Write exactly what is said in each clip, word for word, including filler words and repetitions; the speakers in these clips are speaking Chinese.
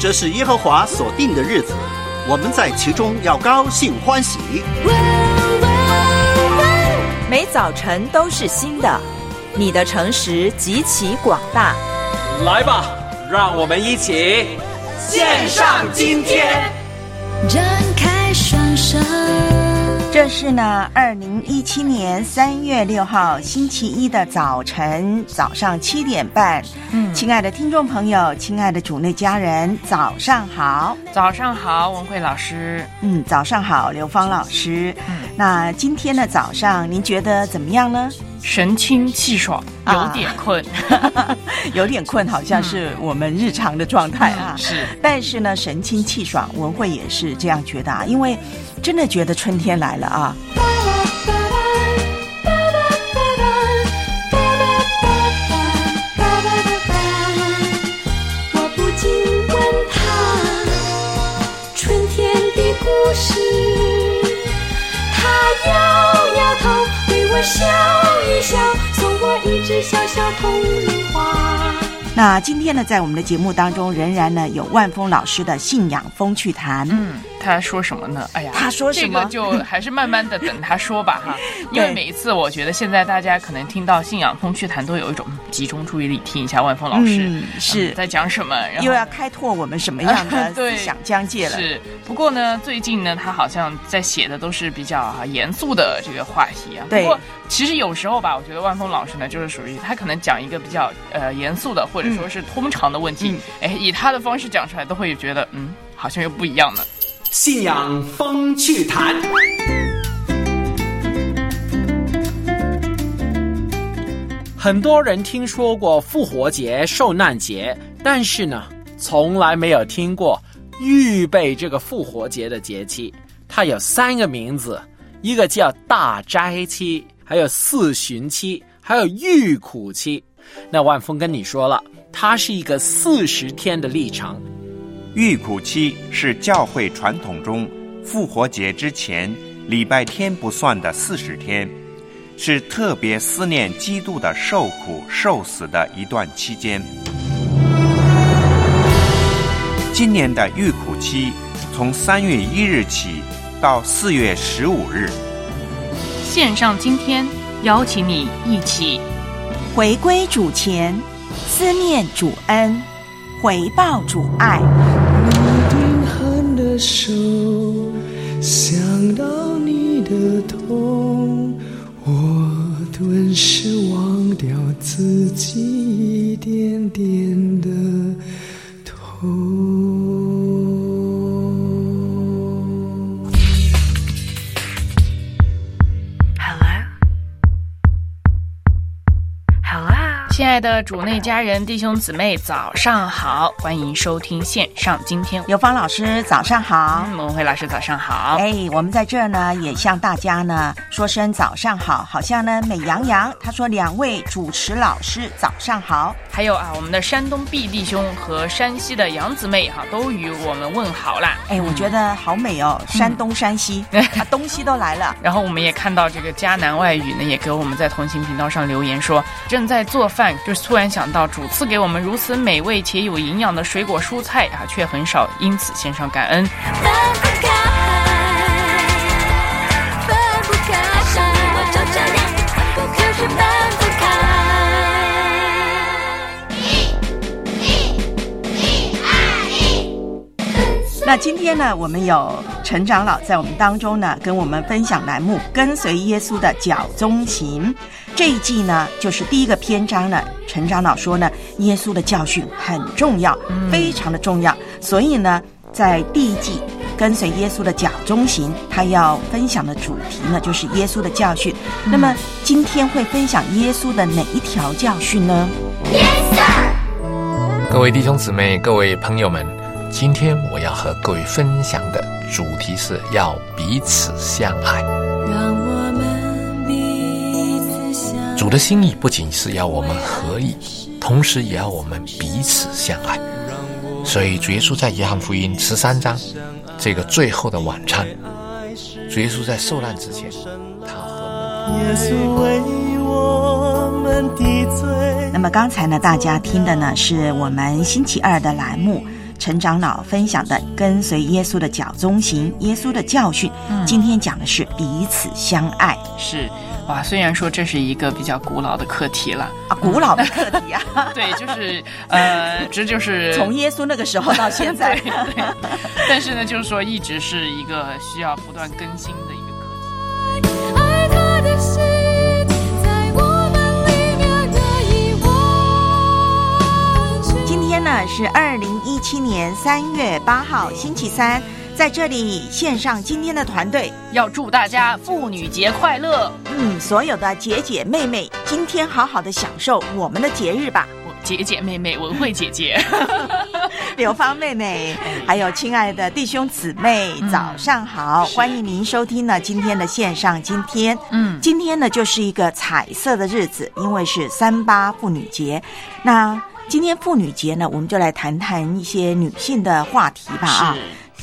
这是耶和华所定的日子，我们在其中要高兴欢喜。 每早晨都是新的，你的诚实极其广大。 来吧，让我们一起献上今天。 展开双手。 这是呢二零一七年三月六号星期一的早晨，早上七点半。嗯，亲爱的听众朋友，亲爱的主内家人，早上好。 早上好，文慧老师。 嗯，早上好，刘芳老师。嗯，那今天的早上您觉得怎么样呢？ 神清气爽，有点困、 啊、有点困好像是我们日常的状态啊、 嗯、是， 但是呢神清气爽，文慧也是这样觉得啊，因为真的觉得春天来了啊。 我不禁问他春天的故事，他摇摇头对我笑一笑，送我一只小小铜铃花。 那今天呢，在我们的节目当中，仍然呢有万峰老师的信仰风趣谈。 嗯，他说什么呢？哎呀， 他说什么？ 这个就还是慢慢的等他说吧哈。因为每一次，我觉得现在大家可能听到信仰风趣谈，都有一种集中注意力听一下万峰老师、 嗯、是、 嗯、在讲什么，然后又要开拓我们什么样的思想疆界了。 是，不过呢，最近呢，他好像在写的都是比较、啊、严肃的这个话题啊。 对。 不过其实有时候吧，我觉得万峰老师呢，就是属于他可能讲一个比较呃严肃的，或者说是通常的问题，哎、嗯，以他的方式讲出来，都会觉得嗯，好像又不一样呢。 信仰风趣谈。很多人听说过复活节、受难节，但是呢，从来没有听过预备这个复活节的节期。它有三个名字，一个叫大斋期，还有四旬期，还有预苦期。那万峰跟你说了，它是一个四十天的历程。 预苦期是教会传统中复活节之前礼拜天不算的四十天，是特别思念基督的受苦受死的一段期间。今年的预苦期从三月一日起到四月十五日。 线上今天邀请你一起回归主前，思念主恩，回报主爱。 你冰寒的手，想到你的痛，我顿时忘掉自己一点点的痛。 亲爱的主内家人弟兄姊妹早上好，欢迎收听线上今天。 刘芳老师早上好。 嗯，文慧老师早上好。 哎，我们在这儿呢也向大家呢说声早上好，好像呢美羊羊他说两位主持老师早上好。 还有啊，我们的山东毕弟兄和山西的杨姊妹哈、啊、都与我们问好啦。 哎，我觉得好美哦，山东山西、嗯、啊东西都来了。 然后我们也看到这个迦南外语呢也给我们在同行频道上留言说，正在做饭，就是突然想到主赐给我们如此美味且有营养的水果蔬菜啊，却很少，因此献上感恩。 那今天呢，我们有陈长老在我们当中呢，跟我们分享栏目跟随耶稣的脚踪行。这一季呢，就是第一个篇章呢，陈长老说呢，耶稣的教训很重要、嗯、非常的重要，所以呢在第一季跟随耶稣的脚踪行，他要分享的主题呢就是耶稣的教训、嗯、那么今天会分享耶稣的哪一条教训呢？ Yes sir。 各位弟兄姊妹，各位朋友们，今天我要和各位分享的主题是要彼此相爱。 让我们彼此相爱。 主的心意不仅是要我们合一，同时也要我们彼此相爱。所以主耶稣在约翰福音十三章这个最后的晚餐，主耶稣在受难之前，他和耶稣为我们的罪。 那么刚才呢，大家听的呢是我们星期二的栏目陈长老分享的跟随耶稣的脚踪行，耶稣的教训， 嗯、 今天讲的是彼此相爱。 是哇，虽然说这是一个比较古老的课题了啊，古老的课题啊， 对，就是呃，这就是从耶稣那个时候到现在， 对对，但是呢，就是说一直是一个需要不断更新的一个课题。 爱他的心在我们里面的遗忘。 今天呢是二零一七年三月八号星期三。在这里线上今天的团队要祝大家妇女节快乐。 嗯，所有的姐姐妹妹，今天好好的享受我们的节日吧。 姐姐妹妹，文慧姐姐， 刘芳妹妹，还有亲爱的弟兄姊妹，嗯、早上好，欢迎您收听呢今天的线上今天。嗯，今天呢就是一个彩色的日子，因为是三八妇女节。那今天妇女节呢，我们就来谈谈一些女性的话题吧啊。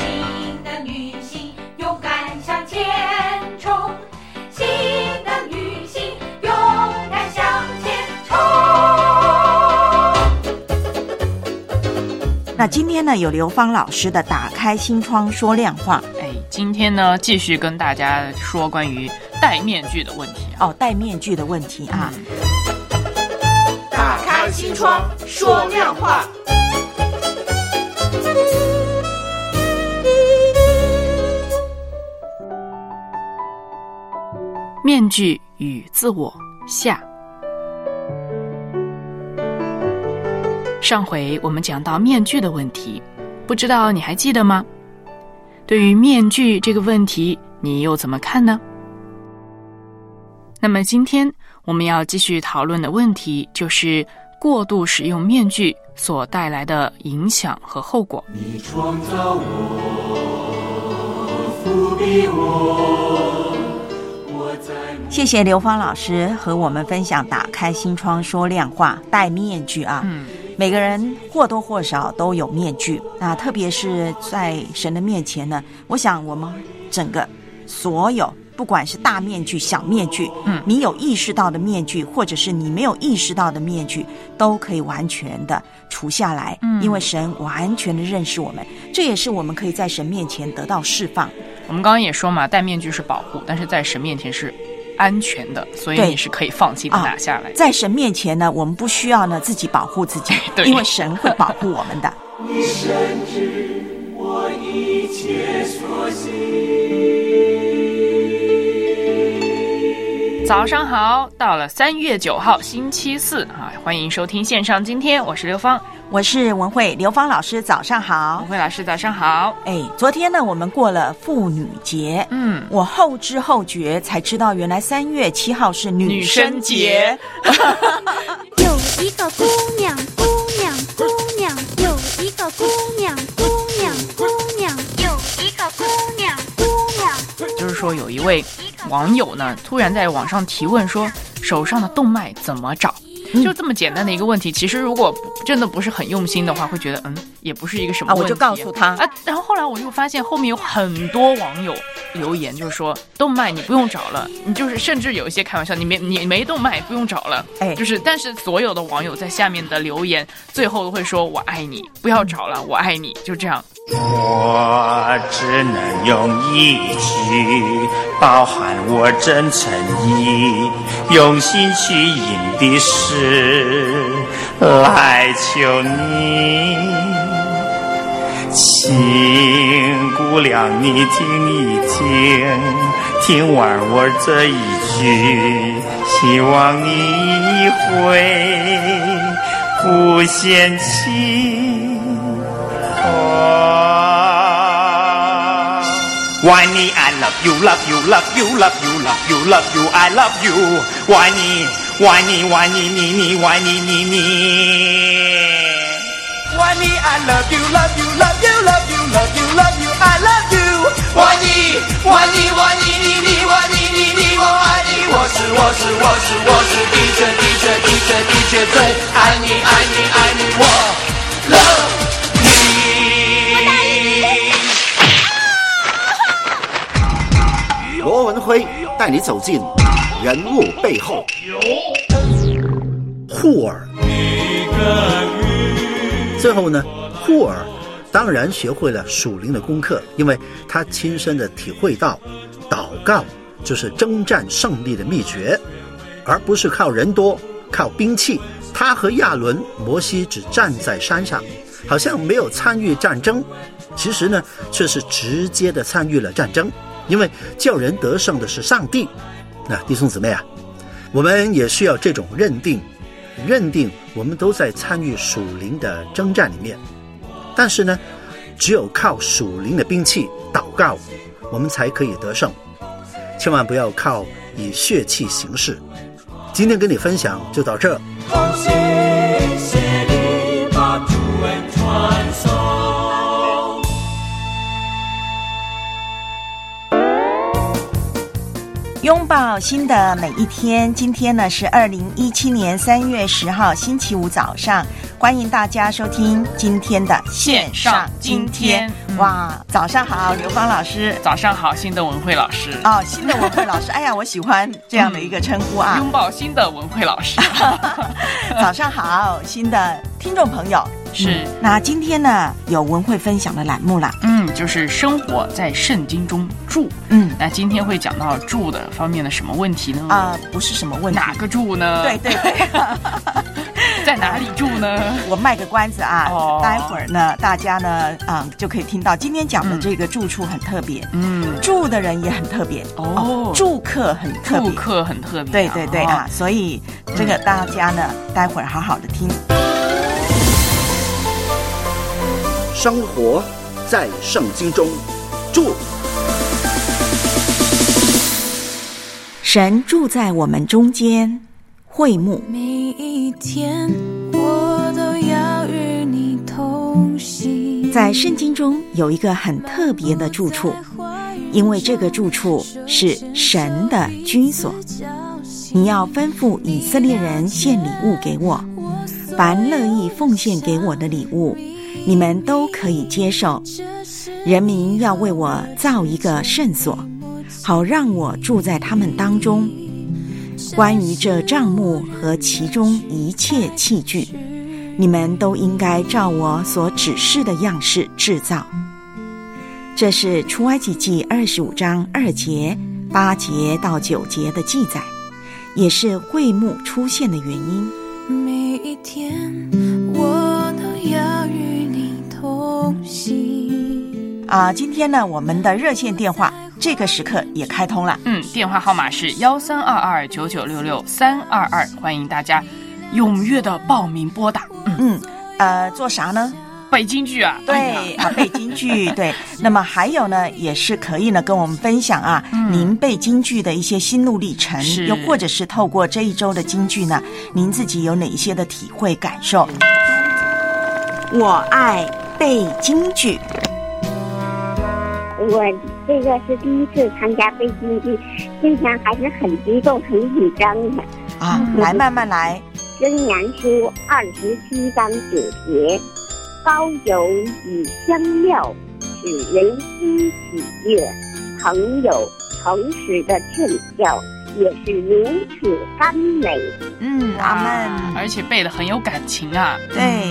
那今天呢，有刘芳老师的打开心窗说亮话。 哎，今天呢，继续跟大家说关于戴面具的问题、啊、 哦，戴面具的问题啊。嗯、 打开心窗说亮话。 面具与自我下。上回我们讲到面具的问题，不知道你还记得吗？对于面具这个问题，你又怎么看呢？那么今天我们要继续讨论的问题就是过度使用面具所带来的影响和后果。 你创造我，覆庇我，我在。 谢谢刘芳老师和我们分享打开心窗说亮话，戴面具啊。嗯，每个人或多或少都有面具，那特别是在神的面前呢，我想我们整个所有不管是大面具小面具，嗯，你有意识到的面具或者是你没有意识到的面具都可以完全的除下来，嗯，因为神完全的认识我们，这也是我们可以在神面前得到释放。 我们刚刚也说嘛，戴面具是保护，但是在神面前是安全的，所以你是可以放心的拿下来、啊、在神面前呢，我们不需要呢自己保护自己因为神会保护我们的。 你深知我一切所行。 早上好，到了三月九号星期四啊，欢迎收听线上今天，我是刘芳， 我是文慧。刘芳老师早上好。 文慧老师早上好。 哎，昨天呢我们过了妇女节，嗯，我后知后觉才知道原来三月七号是女生节。 有一个姑娘姑娘姑娘，有一个姑娘姑娘姑娘，有一个姑娘姑娘。 就是说有一位网友呢突然在网上提问说手上的动脉怎么找，就这么简单的一个问题，其实如果真的不是很用心的话，会觉得嗯，也不是一个什么问题、啊、 我就告诉他啊。然后后来我又发现后面有很多网友留言，就是说动脉你不用找了，你就是甚至有一些开玩笑，你没你没动脉不用找了，哎，就是但是所有的网友在下面的留言最后都会说我爱你，不要找了，我爱你，就这样。 我只能用一句包含我真诚意，用心去吟的诗来求你，请姑娘你听一听，听完我这一句，希望你会不嫌弃我。Why me I love you love you love you love you love you love you I love you Why me Why me Why me me me Why me me me Why me I love you love you love you love you love you love you I love you Why me Why me Why me me me Why me me me 我爱你，我是我是我是我是的确的确的确的确最爱你爱你爱你我 love 罗文辉带你走进人物背后。户尔，最后呢，户尔当然学会了属灵的功课，因为他亲身的体会到祷告就是征战胜利的秘诀，而不是靠人多靠兵器。他和亚伦、摩西只站在山上，好像没有参与战争，其实呢却是直接的参与了战争，因为叫人得胜的是上帝。那弟兄姊妹啊，我们也需要这种认定，认定我们都在参与属灵的征战里面。但是呢，只有靠属灵的兵器祷告，我们才可以得胜，千万不要靠以血气行事。今天跟你分享就到这。 谢谢你把主恩传颂。 拥抱新的每一天，今天呢是二零一七年三月十号星期五早上，欢迎大家收听今天的线上今天。哇，早上好，刘芳老师。 早上好，新的文慧老师。 哦，新的文慧老师，哎呀，我喜欢这样的一个称呼啊。 拥抱新的文慧老师。 早上好，新的听众朋友。 是、 嗯，那今天呢有文慧分享的栏目啦， 嗯，就是生活在圣经中住， 嗯， 那今天会讲到住的方面的什么问题呢？ 啊、呃，不是什么问题， 哪个住呢？ 对对对， 在哪里住呢？ 我卖个关子啊， 哦、 待会儿呢大家呢啊、呃、就可以听到今天讲的这个住处很特别，嗯，住的人也很特别哦，哦住客很特别， 住客很特别、啊， 对对对啊，哦、所以这个大家呢、嗯、待会儿好好的听。 生活在圣经中住， 神住在我们中间，会幕。 每一天我都要与你同行。 在圣经中有一个很特别的住处，因为这个住处是神的居所。你要吩咐以色列人献礼物给我，凡乐意奉献给我的礼物，你们都可以接受。人民要为我造一个圣所，好让我住在他们当中。关于这帐幕和其中一切器具，你们都应该照我所指示的样式制造。这是出埃及记二十五章二节、八节到九节的记载，也是会幕出现的原因。 每一天我都要与你同行。 啊，今天呢，我们的热线电话这个时刻也开通了。 嗯，电话号码是幺三二二九九六六三二二，欢迎大家踊跃的报名拨打。 嗯嗯，呃，做啥呢？ 背京剧啊， 对、哎、啊，背京剧，对。那么还有呢，也是可以呢跟我们分享啊，嗯、您背京剧的一些心路历程，又或者是透过这一周的京剧呢，您自己有哪一些的体会感受？我爱背京剧。 我这个是第一次参加背京剧，心情还是很激动、很紧张的。 啊，来，慢慢来。 箴言书二十七章九节。高油与香料使人心喜悦，朋友诚实的劝教也是如此甘美。 嗯，阿们。 而且背得很有感情啊。 对。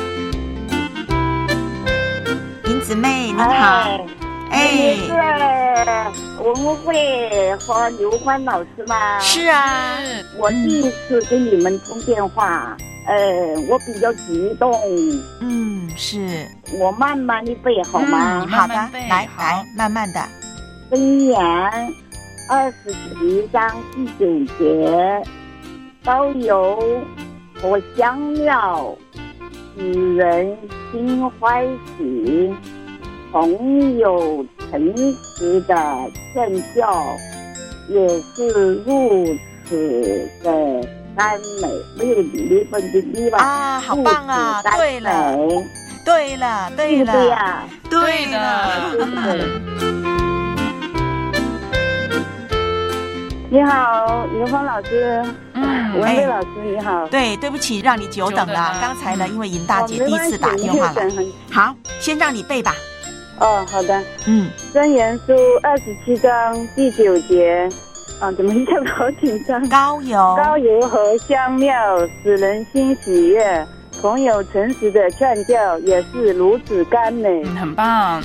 林姊妹您好。 哎，是我们会和刘欢老师吗？ 是啊， 我第一次跟你们通电话。呃，我比较激动。 嗯，是我慢慢的背好吗？ 嗯、好的，来来，慢慢的。 箴言二十七章第九节，高油和香料使人心欢喜，朋友诚实的劝教也是如此的甘美，没有比例分的地方啊，好棒啊！对了，对了，对了， 对呀， 对了。 你好，刘芳老师，嗯，文慧老师，你好。 对，对不起，让你久等了。刚才呢，因为尹大姐第一次打电话来，好，先让你背吧。 哦，好的， 嗯，箴言书二十七章第九节。啊，怎么一下子好紧张？ 高油， 高油和香料使人心喜悦， 朋友诚实的劝教也是如此甘美， 很棒。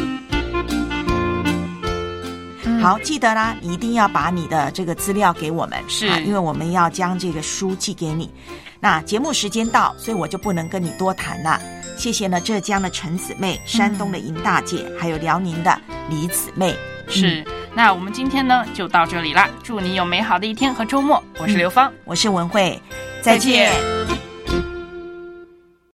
好，记得啦，你一定要把你的这个资料给我们， 是、 啊、因为我们要将这个书寄给你。那节目时间到，所以我就不能跟你多谈了。谢谢呢，浙江的陈姊妹，山东的尹大姐，嗯、还有辽宁的李姊妹。 是、嗯，那我们今天呢就到这里啦，祝你有美好的一天和周末。我是刘芳， 嗯、我是文慧，再见。